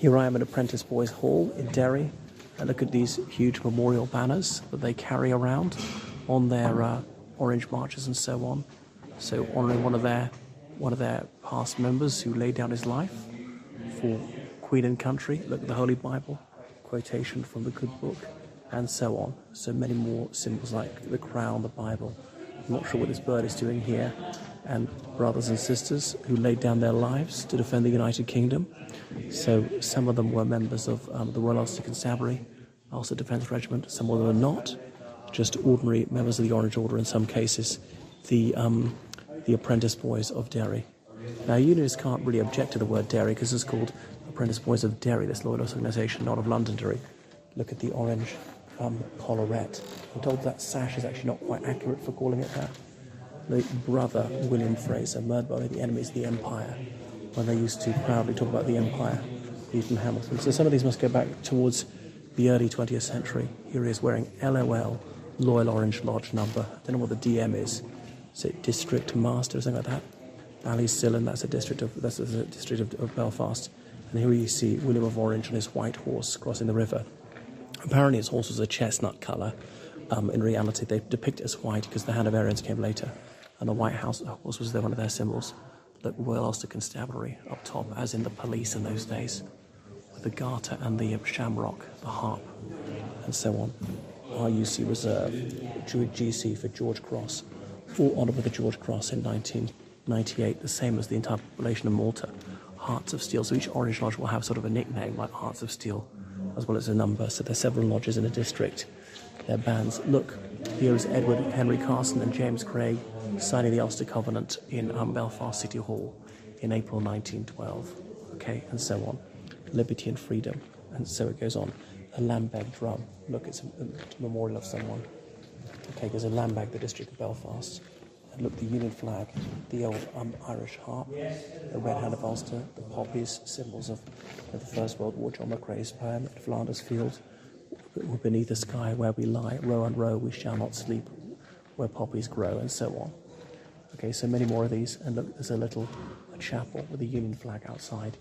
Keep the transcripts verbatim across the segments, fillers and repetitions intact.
Here I am at Apprentice Boys Hall in Derry, and look at these huge memorial banners that they carry around on their uh, orange marches and so on. So honouring one of their one of their past members who laid down his life for Queen and country. Look at the Holy Bible, quotation from the Good Book, and so on. So many more symbols like the crown, the Bible. I'm not sure what this bird is doing here. And brothers and sisters who laid down their lives to defend the United Kingdom. So some of them were members of um, the Royal Ulster Constabulary, Ulster Defence Regiment. Some of them were not, just ordinary members of the Orange Order in some cases, the um, the Apprentice Boys of Derry. Now, unionists can't really object to the word Derry because it's called Apprentice Boys of Derry, this loyalist organisation, not of Londonderry. Look at the orange um, collarette. I'm told that sash is actually not quite accurate for calling it that. The brother, William Fraser, murdered by the enemies of the Empire, when they used to proudly talk about the Empire, Ethan Hamilton. So some of these must go back towards the early twentieth century. Here he is wearing L O L, Loyal Orange Lodge number. I don't know what the D M is. Is it District Master or something like that? Ballysillin, that's a district of that's a district of, of Belfast. And here you see William of Orange on his white horse crossing the river. Apparently his horse was a chestnut colour. Um, in reality, they depict it as white because the Hanoverians came later. And the White House horse was there, one of their symbols. The Royal Ulster Constabulary up top, as in the police in those days, with the garter and the shamrock, the harp, and so on. R U C Reserve, G C for George Cross, all honoured with the George Cross in nineteen ninety-eight, the same as the entire population of Malta. Hearts of Steel, so each Orange Lodge will have sort of a nickname like Hearts of Steel, as well as a number. So there's several lodges in a district. Their bands. Look, here is Edward Henry Carson and James Craig signing the Ulster Covenant in um, Belfast City Hall in April nineteen twelve. Okay, and so on. Liberty and freedom, and so it goes on. A lambag drum. Look, it's a, a memorial of someone. Okay, there's a lambag, the district of Belfast. And look, the Union flag, the old um, Irish harp, the Red Hand of Ulster, the poppies, symbols of, of the First World War, John McCrae's poem at Flanders Field. Beneath the sky where we lie, row on row we shall not sleep, where poppies grow, and so on. Okay, so many more of these, and look, there's a little a chapel with a Union flag outside.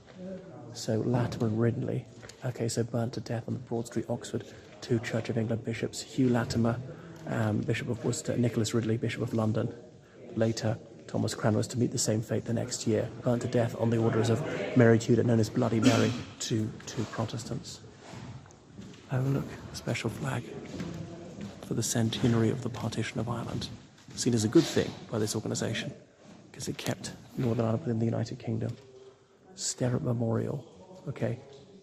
So Latimer and Ridley, okay, so burnt to death on the Broad Street, Oxford, two Church of England bishops, Hugh Latimer, um, Bishop of Worcester, Nicholas Ridley, Bishop of London. Later, Thomas Cranmer was to meet the same fate the next year, burnt to death on the orders of Mary Tudor, known as Bloody Mary, to, to Protestants. Oh, look, a special flag for the centenary of the partition of Ireland, seen as a good thing by this organisation, because it kept Northern Ireland within the United Kingdom. Sterrett Memorial, okay.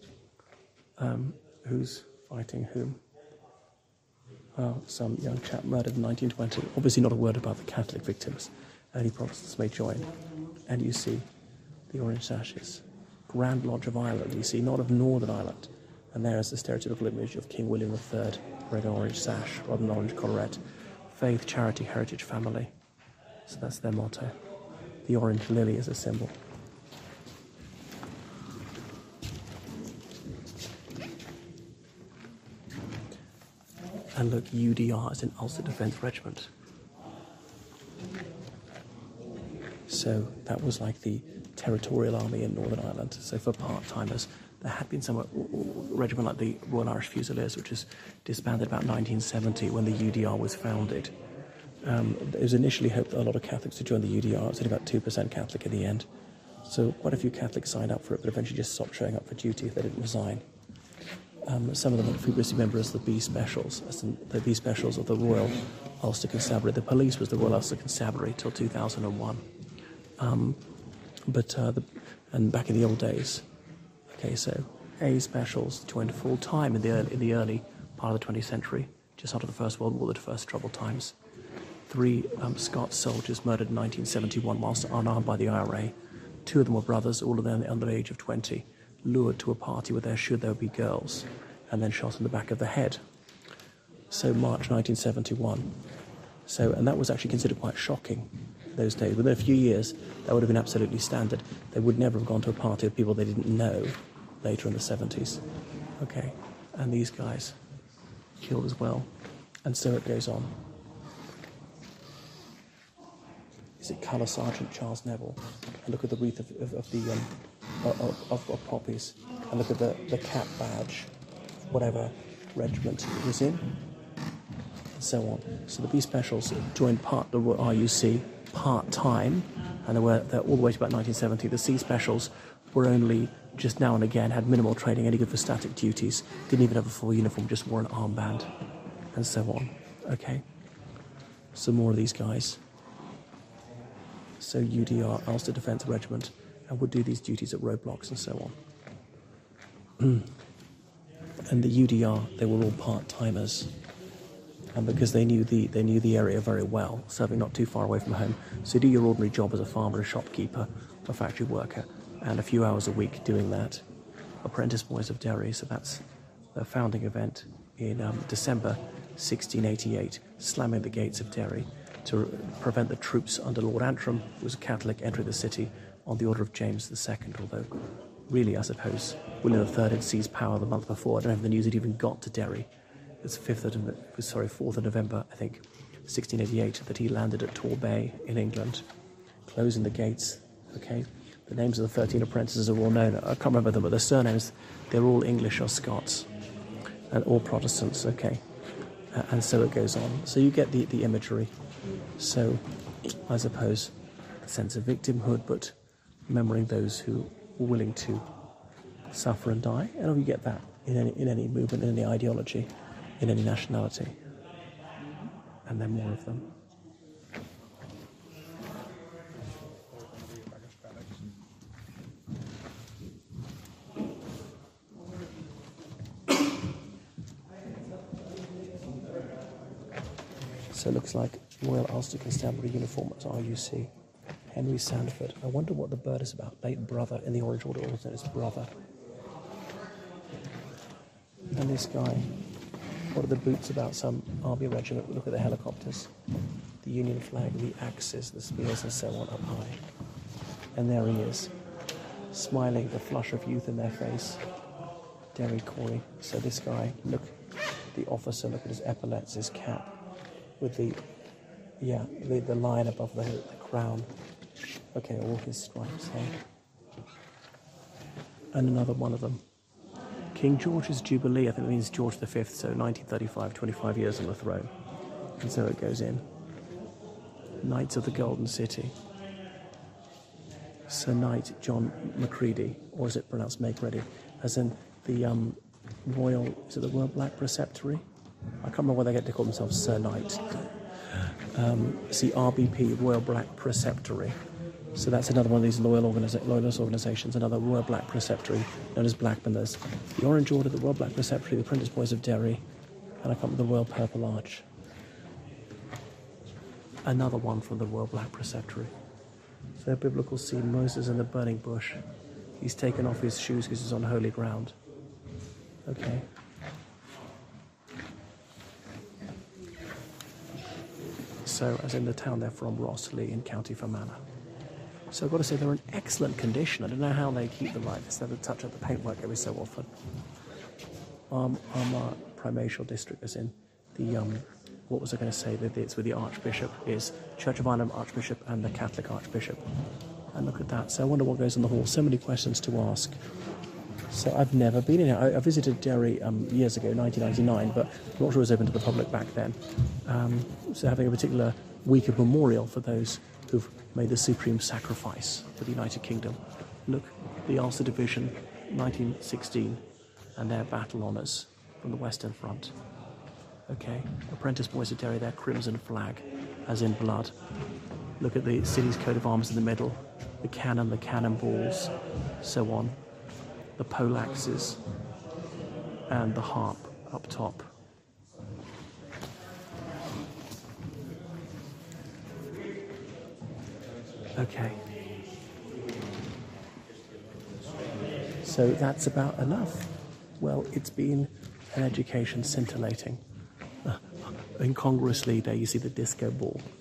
Um, who's fighting whom? Well, some young chap murdered in nineteen twenty. Obviously not a word about the Catholic victims. Only Protestants may join. And you see the orange sashes. Grand Lodge of Ireland, you see, not of Northern Ireland. And there is the stereotypical image of King William the Third, wearing an orange sash rather than an orange collarette. Faith, charity, heritage, family. So that's their motto. The orange lily is a symbol. And look, U D R is in Ulster Defence Regiment. So that was like the territorial army in Northern Ireland. So for part-timers, there had been some uh, regiment like the Royal Irish Fusiliers, which was disbanded about nineteen seventy when the U D R was founded. Um, it was initially hoped that a lot of Catholics would join the U D R. It was only about two percent Catholic in the end. So quite a few Catholics signed up for it, but eventually just stopped showing up for duty if they didn't resign. Um, some of them were previously members of the B Specials, as in the B Specials of the Royal Ulster Constabulary. The police was the Royal Ulster Constabulary till two thousand one. Um, but uh, the, and back in the old days, okay, so A Specials joined full time in the early, in the early part of the twentieth century, just after the First World War, the first troubled times. Three um, Scots soldiers murdered in nineteen seventy-one whilst unarmed by the I R A. Two of them were brothers, all of them under the age of twenty, lured to a party where there should there be girls, and then shot in the back of the head. So March nineteen seventy-one. So, and that was actually considered quite shocking in those days. Within a few years, that would have been absolutely standard. They would never have gone to a party of people they didn't know later in the seventies. Okay, and these guys killed as well. And so it goes on. Is it Colour Sergeant Charles Neville? And look at the wreath of, of, of the um, of, of, of poppies. and look at the, the cap badge, whatever regiment it was in, and so on. So the B Specials joined part the R U C part-time, and they were they're all the way to about nineteen seventy. The C Specials were only just now and again, had minimal training, only good for static duties, didn't even have a full uniform, just wore an armband, and so on. Okay, some more of these guys. So U D R, Ulster Defence Regiment, and would do these duties at roadblocks and so on. And the U D R, they were all part-timers, and because they knew the they knew the area very well, serving not too far away from home. So you do your ordinary job as a farmer, a shopkeeper, a factory worker, and a few hours a week doing that. Apprentice Boys of Derry, so that's the founding event in um, December sixteen eighty-eight, slamming the gates of Derry to prevent the troops under Lord Antrim, who was a Catholic, entering the city on the order of James the Second, although really, I suppose, William the Third had seized power the month before. I don't know if the news had even got to Derry. It's fifth of, sorry, fourth of November, I think, sixteen eighty-eight, that he landed at Torbay in England, closing the gates. Okay, the names of the thirteen apprentices are all known. I can't remember them, but the surnames, they're all English or Scots, and all Protestants. Okay, uh, and so it goes on. So you get the the imagery. So, I suppose, a sense of victimhood, but remembering those who were willing to suffer and die, and you get that in any in any movement, in any ideology, in any nationality, and then more of them. So it looks like Royal Ulster Constabulary uniform at R U C. Henry Sandford. I wonder what the bird is about. Late brother in the Orange Order, also known as brother. And this guy, what are the boots about? Some army regiment. Look at the helicopters, the Union flag, the axes, the spears, and so on up high. And there he is, smiling, the flush of youth in their face. Derry Corey. So this guy, look, the officer, look at his epaulets, his cap, with the, yeah, the, the line above the, the crown. Okay, all his stripes, hey? And another one of them. King George's Jubilee, I think it means George the Fifth, so nineteen thirty-five, twenty-five years on the throne. And so it goes in. Knights of the Golden City. Sir Knight John Macready, or is it pronounced Macready? As in the um, Royal, is it the Royal Black Preceptory? I can't remember whether they get to call themselves Sir Knight. Um, see, R B P, Royal Black Preceptory. So that's another one of these loyal organiza- loyalist organisations, another Royal Black Preceptory, known as Blackburn. There's the Orange Order, the Royal Black Preceptory, the Apprentice Boys of Derry, and I can't remember the Royal Purple Arch. Another one from the Royal Black Preceptory. So a biblical scene, Moses in the burning bush. He's taken off his shoes because he's on holy ground. Okay. So, as in the town they're from, Rossley in County Fermanagh. So I've got to say they're in excellent condition. I don't know how they keep them like this. They have to touch up the paintwork every so often. Um, Armagh Primatial District, as in the, um, what was I going to say, that it's with the Archbishop, is Church of Ireland Archbishop and the Catholic Archbishop. And look at that. So I wonder what goes on the hall. So many questions to ask. So I've never been in here. I, I visited Derry um, years ago, nineteen ninety-nine, but I'm not sure it was open to the public back then. Um, so having a particular week of memorial for those who've made the supreme sacrifice for the United Kingdom. Look, the Ulster Division, nineteen sixteen, and their battle honours from the Western Front. Okay, Apprentice Boys of Derry, their crimson flag, as in blood. Look at the city's coat of arms in the middle, the cannon, the cannonballs, so on. The poleaxes, and the harp up top. Okay. So that's about enough. Well, it's been an education scintillating. Uh, incongruously, there you see the disco ball.